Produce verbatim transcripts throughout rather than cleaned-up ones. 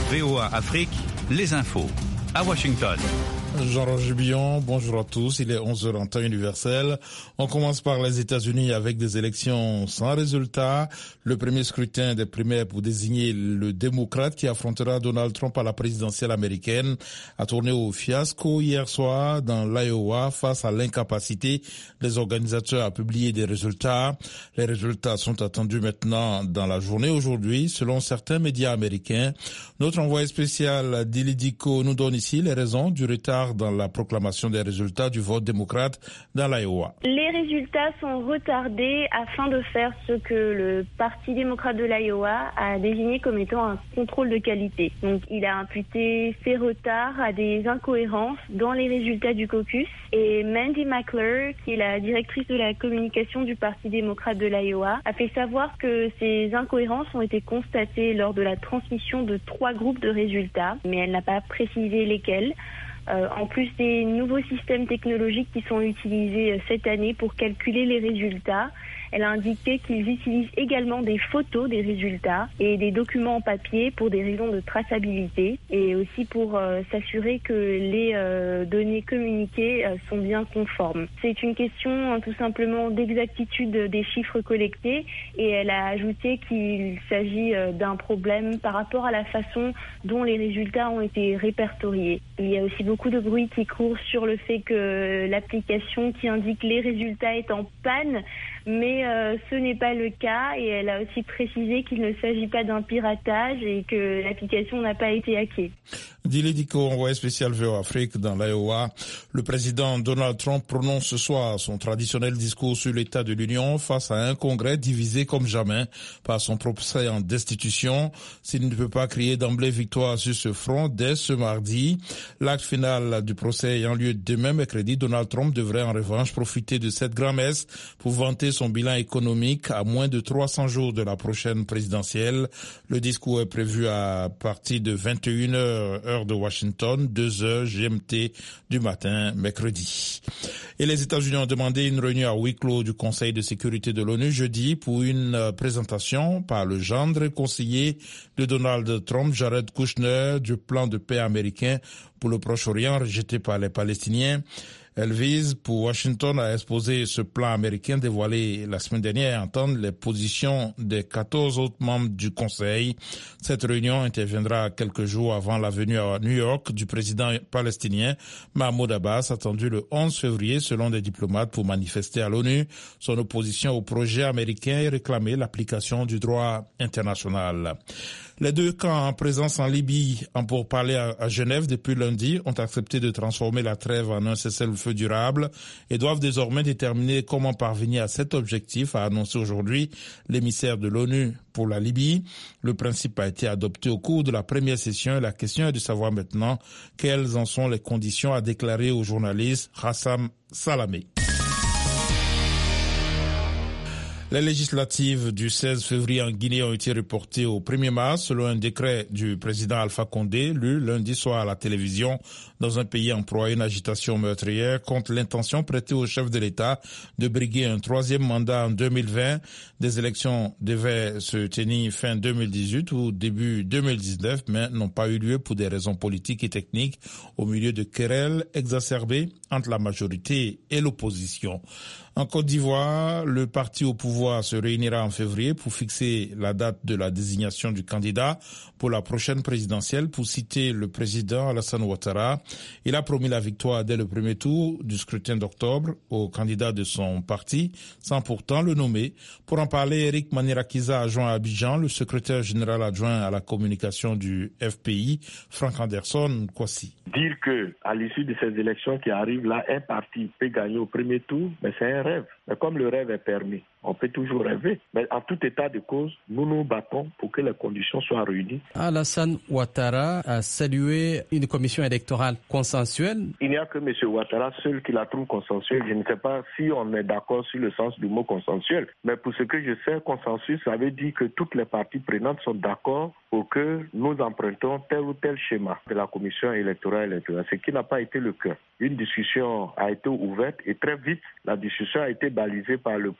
V O A Afrique, les infos. À Washington. Jean-Roger Billon, bonjour à tous. Il est onze heures en temps universel. On commence par les États-Unis avec des élections sans résultat. Le premier scrutin des primaires pour désigner le démocrate qui affrontera Donald Trump à la présidentielle américaine a tourné au fiasco hier soir dans l'Iowa face à l'incapacité des organisateurs à publier des résultats. Les résultats sont attendus maintenant dans la journée aujourd'hui, selon certains médias américains. Notre envoyé spécial Dili Diko nous donne ici les raisons du retard dans la proclamation des résultats du vote démocrate dans l'Iowa. Les résultats sont retardés afin de faire ce que le Parti démocrate de l'Iowa a désigné comme étant un contrôle de qualité. Donc, il a imputé ces retards à des incohérences dans les résultats du caucus. Et Mandy McClure, qui est la directrice de la communication du Parti démocrate de l'Iowa, a fait savoir que ces incohérences ont été constatées lors de la transmission de trois groupes de résultats, mais elle n'a pas précisé lesquels. Euh, en plus des nouveaux systèmes technologiques qui sont utilisés euh, cette année pour calculer les résultats, elle a indiqué qu'ils utilisent également des photos des résultats et des documents en papier pour des raisons de traçabilité et aussi pour euh, s'assurer que les euh, données communiquées euh, sont bien conformes. C'est une question hein, tout simplement d'exactitude des chiffres collectés et elle a ajouté qu'il s'agit euh, d'un problème par rapport à la façon dont les résultats ont été répertoriés. Il y a aussi beaucoup de bruit qui court sur le fait que l'application qui indique les résultats est en panne, mais euh, ce n'est pas le cas et elle a aussi précisé qu'il ne s'agit pas d'un piratage et que l'application n'a pas été hackée. Dili Diko, envoyé spécial V O A Afrique dans l'Iowa. Le président Donald Trump prononce ce soir son traditionnel discours sur l'état de l'Union face à un congrès divisé comme jamais par son procès en destitution. S'il ne peut pas crier d'emblée victoire sur ce front dès ce mardi, l'acte final du procès ayant lieu demain mercredi, Donald Trump devrait en revanche profiter de cette grand-messe pour vanter son bilan économique à moins de trois cents jours de la prochaine présidentielle. Le discours est prévu à partir de vingt et une heures, heure de Washington, deux heures G M T du matin, mercredi. Et les États-Unis ont demandé une réunion à huis clos du Conseil de sécurité de l'ONU jeudi pour une présentation par le gendre conseiller de Donald Trump, Jared Kushner, du plan de paix américain pour le Proche-Orient rejeté par les Palestiniens. Elle vise, pour Washington, à exposer ce plan américain dévoilé la semaine dernière et entendre les positions des quatorze autres membres du Conseil. Cette réunion interviendra quelques jours avant la venue à New York du président palestinien Mahmoud Abbas, attendu le onze février selon des diplomates pour manifester à l'ONU son opposition au projet américain et réclamer l'application du droit international. Les deux camps en présence en Libye, en pourparlers à, à Genève depuis lundi, ont accepté de transformer la trêve en un cessez-le-feu durable et doivent désormais déterminer comment parvenir à cet objectif, a annoncé aujourd'hui l'émissaire de l'ONU pour la Libye. Le principe a été adopté au cours de la première session et la question est de savoir maintenant quelles en sont les conditions, a déclaré au journaliste Hassam Salamé. Les législatives du seize février en Guinée ont été reportées au premier mars selon un décret du président Alpha Condé lu lundi soir à la télévision dans un pays en proie à une agitation meurtrière contre l'intention prêtée au chef de l'État de briguer un troisième mandat en deux mille vingt. Des élections devaient se tenir fin deux mille dix-huit ou début deux mille dix-neuf mais n'ont pas eu lieu pour des raisons politiques et techniques au milieu de querelles exacerbées entre la majorité et l'opposition. En Côte d'Ivoire, le parti au pouvoir se réunira en février pour fixer la date de la désignation du candidat pour la prochaine présidentielle. Pour citer le président Alassane Ouattara, il a promis la victoire dès le premier tour du scrutin d'octobre au candidat de son parti, sans pourtant le nommer. Pour en parler, Eric Manirakiza, adjoint à Abidjan, le secrétaire général adjoint à la communication du F P I, Frank Anderson Kwasi. Dire que à l'issue de ces élections qui arrivent là, un parti peut gagner au premier tour, mais c'est un rêve. Mais comme le rêve est permis, on peut toujours rêver. Mais en tout état de cause, nous nous battons pour que les conditions soient réunies. Alassane Ouattara a salué une commission électorale consensuelle. Il n'y a que M. Ouattara seul qui la trouve consensuelle. Je ne sais pas si on est d'accord sur le sens du mot consensuel. Mais pour ce que je sais, consensus, ça veut dire que toutes les parties prenantes sont d'accord pour que nous empruntons tel ou tel schéma de la commission électorale électorale, ce qui n'a pas été le cas. Une discussion a été ouverte et très vite, la discussion a été balisée par le pouvoir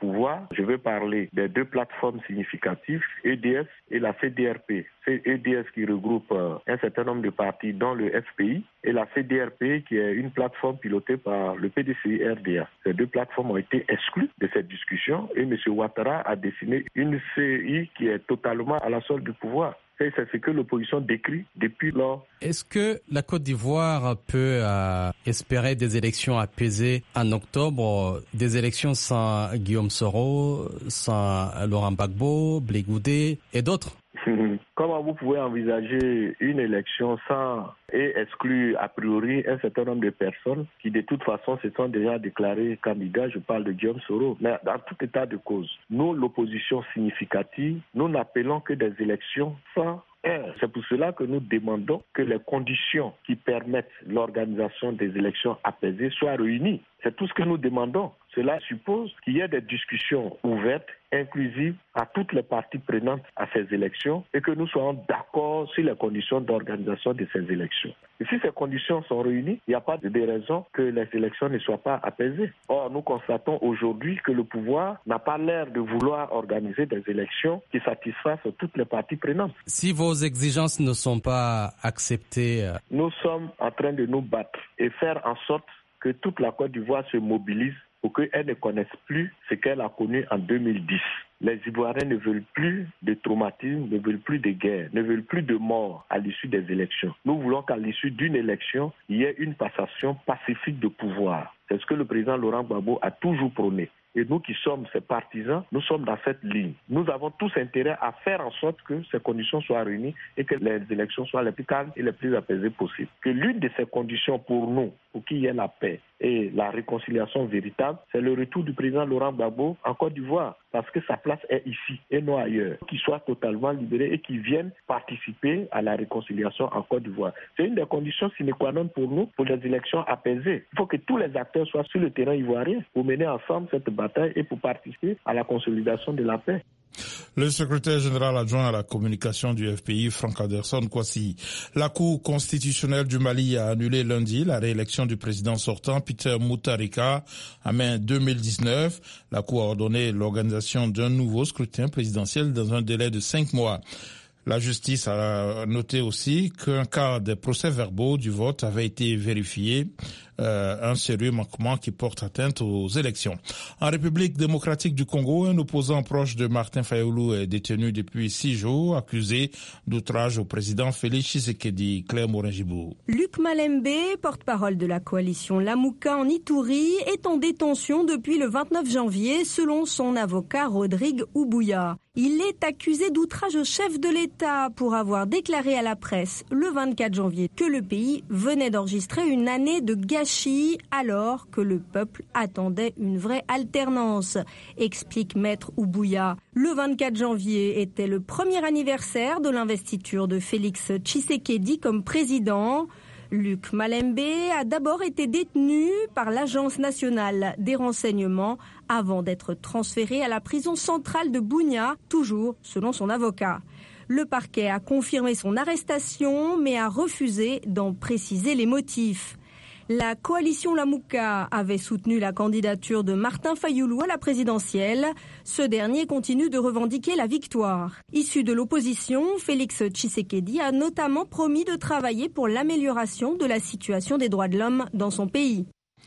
Je veux parler des deux plateformes significatives, E D S et la C D R P. C'est E D S qui regroupe un certain nombre de partis dans le F P I et la C D R P qui est une plateforme pilotée par le P D C I R D A. Ces deux plateformes ont été exclues de cette discussion et M. Ouattara a dessiné une C I qui est totalement à la solde du pouvoir. Et c'est ce que l'opposition décrit depuis lors. Est-ce que la Côte d'Ivoire peut euh, espérer des élections apaisées en octobre, des élections sans Guillaume Soro, sans Laurent Gbagbo, Blé Goudé et d'autres? Comment vous pouvez envisager une élection sans et exclure a priori un certain nombre de personnes qui de toute façon se sont déjà déclarées candidats? Je parle de Guillaume Soro. Mais dans tout état de cause, nous, l'opposition significative, nous n'appelons que des élections sans. C'est pour cela que nous demandons que les conditions qui permettent l'organisation des élections apaisées soient réunies. C'est tout ce que nous demandons. Cela suppose qu'il y ait des discussions ouvertes, inclusives à toutes les parties prenantes à ces élections et que nous soyons d'accord sur les conditions d'organisation de ces élections. Et si ces conditions sont réunies, il n'y a pas de raison que les élections ne soient pas apaisées. Or, nous constatons aujourd'hui que le pouvoir n'a pas l'air de vouloir organiser des élections qui satisfassent toutes les parties prenantes. Si vos exigences ne sont pas acceptées... Nous sommes en train de nous battre et faire en sorte que toute la Côte d'Ivoire se mobilise pour qu'elle ne connaisse plus ce qu'elle a connu en deux mille dix. Les Ivoiriens ne veulent plus de traumatisme, ne veulent plus de guerre, ne veulent plus de mort à l'issue des élections. Nous voulons qu'à l'issue d'une élection, il y ait une passation pacifique de pouvoir. C'est ce que le président Laurent Gbagbo a toujours prôné. Et nous qui sommes ses partisans, nous sommes dans cette ligne. Nous avons tous intérêt à faire en sorte que ces conditions soient réunies et que les élections soient les plus calmes et les plus apaisées possibles. Que l'une de ces conditions pour nous, pour qu'il y ait la paix et la réconciliation véritable, c'est le retour du président Laurent Gbagbo en Côte d'Ivoire, parce que sa place est ici et non ailleurs. Qu'il soit totalement libéré et qu'il vienne participer à la réconciliation en Côte d'Ivoire. C'est une des conditions sine qua non pour nous, pour les élections apaisées. Il faut que tous les acteurs soient sur le terrain ivoirien pour mener ensemble cette bataille et pour participer à la consolidation de la paix. Le secrétaire général adjoint à la communication du F P I, Franck Anderson Kwasi. La Cour constitutionnelle du Mali a annulé lundi la réélection du président sortant, Peter Mutharika, en mai deux mille dix-neuf. La Cour a ordonné l'organisation d'un nouveau scrutin présidentiel dans un délai de cinq mois. La justice a noté aussi qu'un cas des procès-verbaux du vote avait été vérifié, euh, un sérieux manquement qui porte atteinte aux élections. En République démocratique du Congo, un opposant proche de Martin Fayulu est détenu depuis six jours, accusé d'outrage au président Félix Tshisekedi. Claire Morin-Gibou. Luc Malembe, porte-parole de la coalition Lamuka en Ituri, est en détention depuis le vingt-neuf janvier, selon son avocat Rodrigue Ubouya. Il est accusé d'outrage au chef de l'État pour avoir déclaré à la presse le vingt-quatre janvier que le pays venait d'enregistrer une année de gâchis alors que le peuple attendait une vraie alternance, explique maître Ubouya. Le vingt-quatre janvier était le premier anniversaire de l'investiture de Félix Tshisekedi comme président. Luc Malembe a d'abord été détenu par l'Agence nationale des renseignements avant d'être transféré à la prison centrale de Bunia, toujours selon son avocat. Le parquet a confirmé son arrestation mais a refusé d'en préciser les motifs. La coalition Lamuka avait soutenu la candidature de Martin Fayulu à la présidentielle. Ce dernier continue de revendiquer la victoire. Issu de l'opposition, Félix Tshisekedi a notamment promis de travailler pour l'amélioration de la situation des droits de l'homme dans son pays.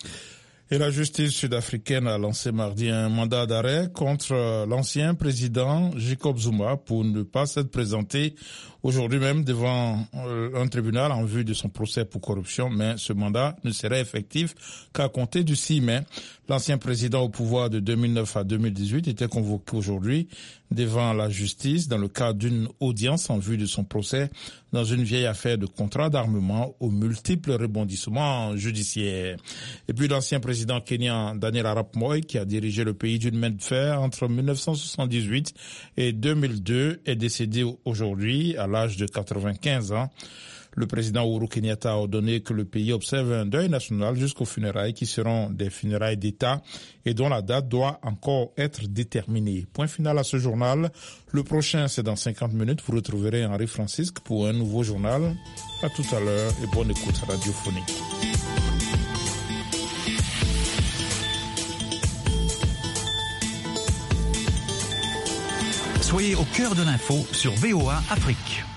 Et la justice sud-africaine a lancé mardi un mandat d'arrêt contre l'ancien président Jacob Zuma pour ne pas s'être présenté aujourd'hui même devant un tribunal en vue de son procès pour corruption, mais ce mandat ne serait effectif qu'à compter du six mai. L'ancien président au pouvoir de deux mille neuf à deux mille dix-huit était convoqué aujourd'hui devant la justice dans le cadre d'une audience en vue de son procès dans une vieille affaire de contrat d'armement aux multiples rebondissements judiciaires. Et puis l'ancien président kenyan Daniel Arap Moi, qui a dirigé le pays d'une main de fer entre mille neuf cent soixante-dix-huit et deux mille deux, est décédé aujourd'hui à l'âge de quatre-vingt-quinze ans. Le président Uhuru Kenyatta a ordonné que le pays observe un deuil national jusqu'aux funérailles qui seront des funérailles d'État et dont la date doit encore être déterminée. Point final à ce journal. Le prochain, c'est dans cinquante minutes. Vous retrouverez Henri Francisque pour un nouveau journal. À tout à l'heure et bonne écoute radiophonique. Soyez au cœur de l'info sur V O A Afrique.